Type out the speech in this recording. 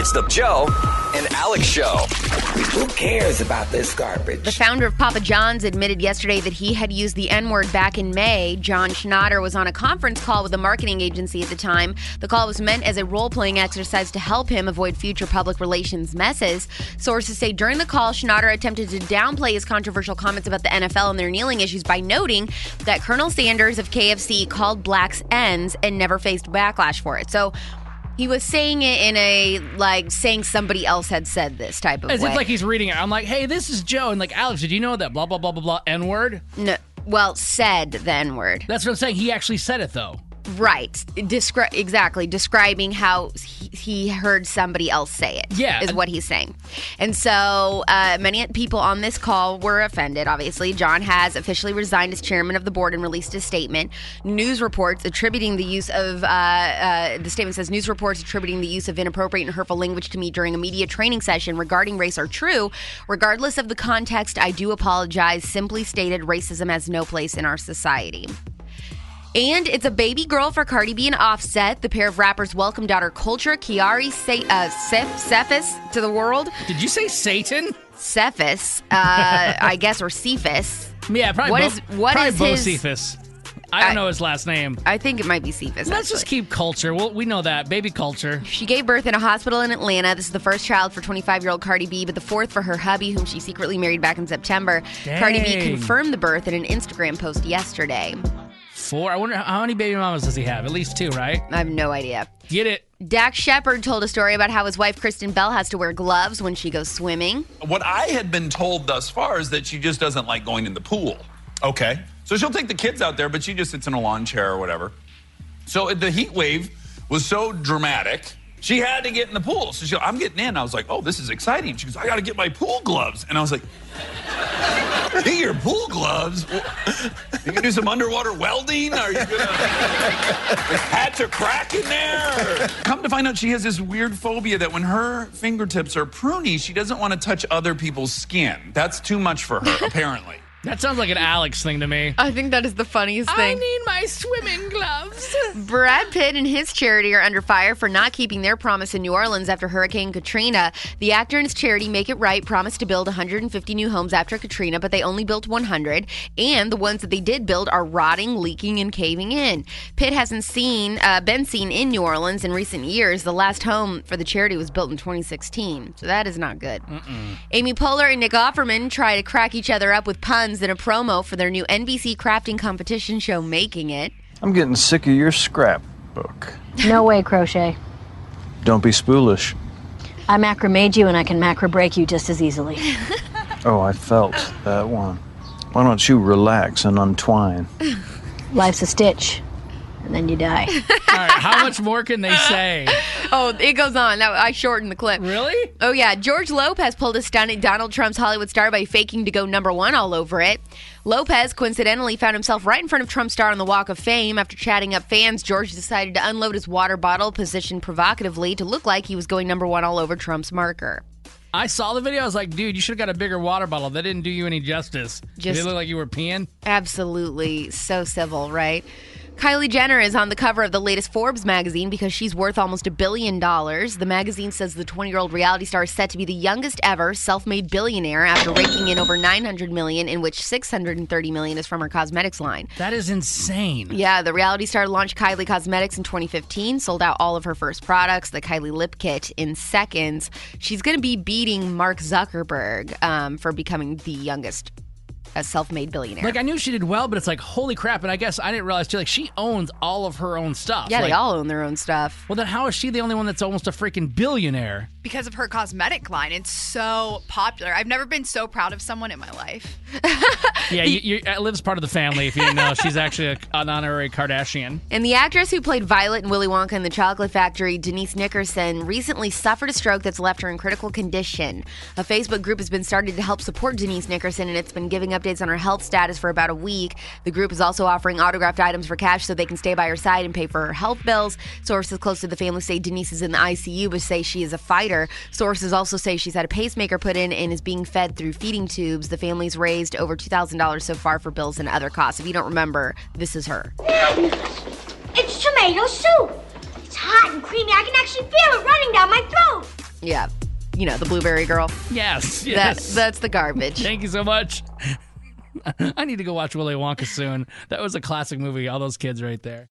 It's the Joe and Alex Show. Who cares about this garbage? The founder of Papa John's admitted yesterday that he had used the N-word back in May. John Schnatter was on a conference call with a marketing agency at the time. The call was meant as a role-playing exercise to help him avoid future public relations messes. Sources say during the call, Schnatter attempted to downplay his controversial comments about the NFL and their kneeling issues by noting that Colonel Sanders of KFC called blacks N's and never faced backlash for it. So he was saying it in a, saying somebody else had said this type of way. As if he's reading it. I'm like, hey, this is Joe. And Alex, did you know that blah, blah, blah, blah, blah, N-word? No, well, said the N-word. That's what I'm saying. He actually said it, though. Right. Exactly. Describing how he heard somebody else say it. Yeah. Is what he's saying. And so many people on this call were offended, obviously. John has officially resigned as chairman of the board and released a statement. News reports attributing the use of, the statement says, news reports attributing the use of inappropriate and hurtful language to me during a media training session regarding race are true. Regardless of the context, I do apologize. Simply stated, racism has no place in our society. And it's a baby girl for Cardi B and Offset. The pair of rappers welcomed daughter Culture Kiari Cephas to the world. Did you say Satan? Cephas, I guess, or Cephas. Yeah, probably What probably is both his... Cephas. I don't know his last name. I think it might be Cephas. Let's just keep Culture. We know that. Baby Culture. She gave birth in a hospital in Atlanta. This is the first child for 25-year-old Cardi B, but the fourth for her hubby, whom she secretly married back in September. Dang. Cardi B confirmed the birth in an Instagram post yesterday. 4? I wonder how many baby mamas does he have? At least 2, right? I have no idea. Get it. Dax Shepard told a story about how his wife Kristen Bell has to wear gloves when she goes swimming. What I had been told thus far is that she just doesn't like going in the pool. Okay. So she'll take the kids out there, but she just sits in a lawn chair or whatever. So the heat wave was so dramatic, she had to get in the pool. So I'm getting in. I was like, oh, this is exciting. She goes, I got to get my pool gloves. And I was like, get your pool gloves? You can do some underwater welding? Are you going to patch a crack in there? Come to find out, she has this weird phobia that when her fingertips are pruny, she doesn't want to touch other people's skin. That's too much for her, apparently. That sounds like an Alex thing to me. I think that is the funniest thing. I need my swimming gloves. Brad Pitt and his charity are under fire for not keeping their promise in New Orleans after Hurricane Katrina. The actor and his charity Make It Right promised to build 150 new homes after Katrina, but they only built 100, and the ones that they did build are rotting, leaking, and caving in. Pitt hasn't been seen in New Orleans in recent years. The last home for the charity was built in 2016, so that is not good. Amy Poehler and Nick Offerman try to crack each other up with puns in a promo for their new NBC crafting competition show, Making It. I'm getting sick of your scrapbook. No way, Crochet. Don't be spoolish. I macramade you and I can macro break you just as easily. Oh, I felt that one. Why don't you relax and untwine? Life's a stitch, and then you die. All right, how much more can they say? Oh, it goes on. Now, I shortened the clip. Really? Oh, yeah. George Lopez pulled a stunt at Donald Trump's Hollywood star by faking to go #1 all over it. Lopez coincidentally found himself right in front of Trump's star on the Walk of Fame. After chatting up fans, George decided to unload his water bottle, positioned provocatively to look like he was going #1 all over Trump's marker. I saw the video. I was like, dude, you should have got a bigger water bottle. That didn't do you any justice. Did it look like you were peeing? Absolutely. So civil, right? Kylie Jenner is on the cover of the latest Forbes magazine because she's worth almost $1 billion. The magazine says the 20-year-old reality star is set to be the youngest ever self-made billionaire after raking in over $900 million, in which $630 million is from her cosmetics line. That is insane. Yeah, the reality star launched Kylie Cosmetics in 2015, sold out all of her first products, the Kylie Lip Kit, in seconds. She's going to be beating Mark Zuckerberg for becoming the youngest a self-made billionaire. I knew she did well, but it's like, holy crap. And I guess I didn't realize, too, she owns all of her own stuff. Yeah, they all own their own stuff. Well, then how is she the only one that's almost a freaking billionaire? Because of her cosmetic line. It's so popular. I've never been so proud of someone in my life. Yeah, Liv's part of the family, if you didn't know. She's actually an honorary Kardashian. And the actress who played Violet in Willy Wonka and the Chocolate Factory, Denise Nickerson, recently suffered a stroke that's left her in critical condition. A Facebook group has been started to help support Denise Nickerson, and it's been giving updates on her health status for about a week. The group is also offering autographed items for cash so they can stay by her side and pay for her health bills. Sources close to the family say Denise is in the ICU, but say she is a fighter. Sources also say she's had a pacemaker put in and is being fed through feeding tubes. The family's raised over $2,000 so far for bills and other costs. If you don't remember, this is her. It's tomato soup. It's hot and creamy. I can actually feel it running down my throat. Yeah. You know, the blueberry girl. Yes. That's the garbage. Thank you so much. I need to go watch Willy Wonka soon. That was a classic movie. All those kids right there.